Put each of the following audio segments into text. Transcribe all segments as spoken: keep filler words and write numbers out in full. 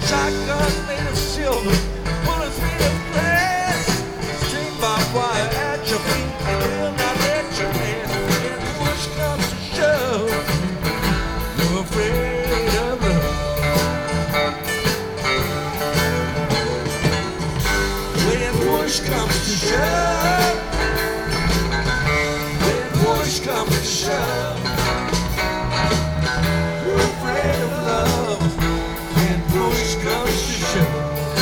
Shotgun made of silver, bullets made of glass. String barbed wire at your feet, and will not let you pass. When push comes to shove, you're afraid of love. When push comes to shove, when push comes to shove, you're afraid of love. When push comes to shove.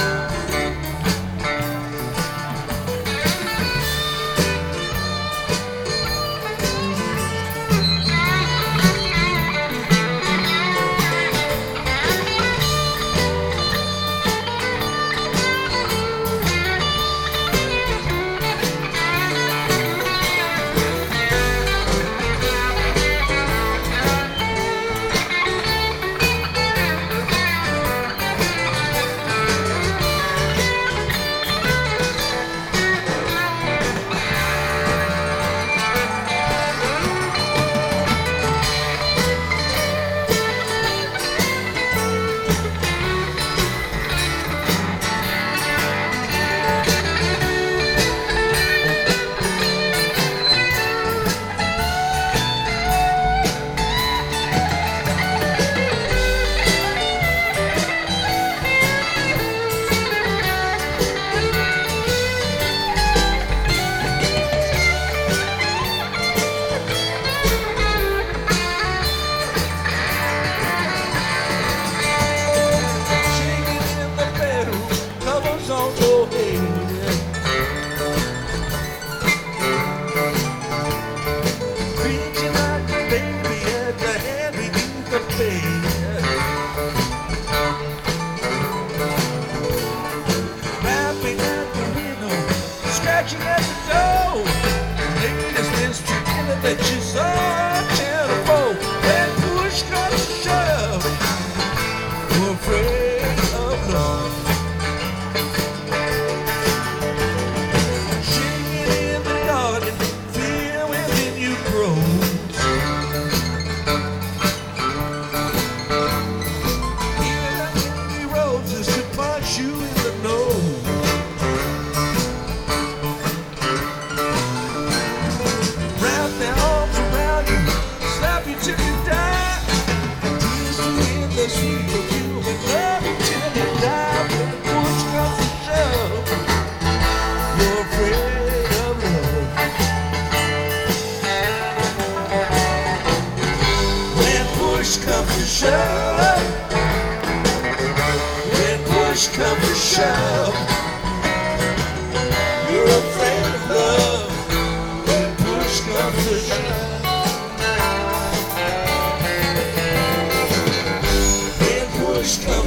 On your head, reaching out your baby at the hand beneath the bed, rapping at the window, scratching at the door. Ladies mistreating her that she's so terrible. When push comes to shove, you're afraid of love. You in the nose, wrap their arms around you, slap you till you die, tease you in the sweet perfume and love you till you die. When push comes to shove, you're afraid of love. When push comes to shove, push comes to shove, you're afraid of love. When push comes to shove, when push comes